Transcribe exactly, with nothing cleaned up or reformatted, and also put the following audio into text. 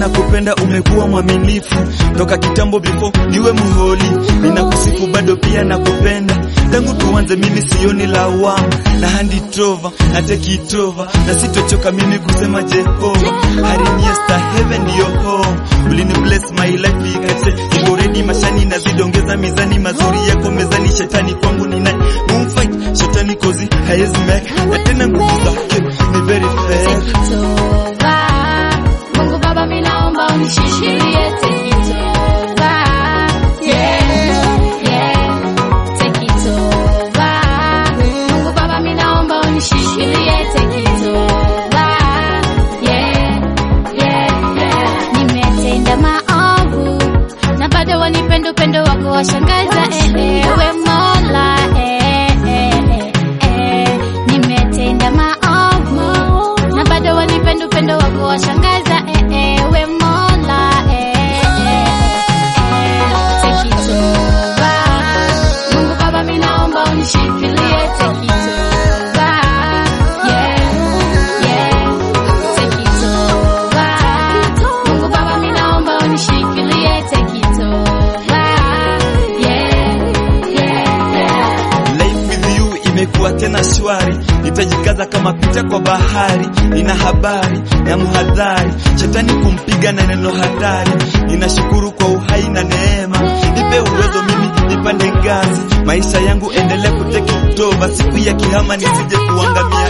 nakupenda, umekuwa mwaminifu toka kitambo before niwe muholi. Ninakusifu bado pia nakupenda, tangu tuanze mimi sioni lawama. Na handi trova, na take it over, na sitochoka mimi kusema Jehova. Hariniesta heaven your home, ulini bless my life ikate. Niko ready mashani na zidongeza mizani, mazuri yako mezani. Shetani kwangu ni nani? Moon fight, shetani kozi hayezi make. Na tena nguvu zake ni very fair. Take it over, Mungu Baba mimi naomba unishikilie. Take it over, yeah, yeah. Take it over, Mungu Baba mimi naomba unishikilie. Take it over, yeah, yeah, yeah. Nimetenda maovu na bado wanipenda, upendo wako washangaza. Eh, eh, we Mola, eh, eh, eh. Nimetenda maovu na bado wanipenda, upendo wako washangaza. Eh, eh, we Mola, eh, eh, eh. Take it over, Mungu Baba mimi naomba unishikilie. Take it over, yeah, yeah. Take it over, Mungu Baba mimi naomba unishikilie. Take it over, yeah, yeah, yeah. Life with you imekuwa tena shwari, nitajikaza kama pita kwa bahari. Nina habari ya muhadhari, shetani kumpiga na neno hatari. Ninashukuru kwa uhai na neema, nipe uwezo mimi nipande ngazi. Maisha yangu endelee kuteki utoba, siku ya kihama nisije kuangamia.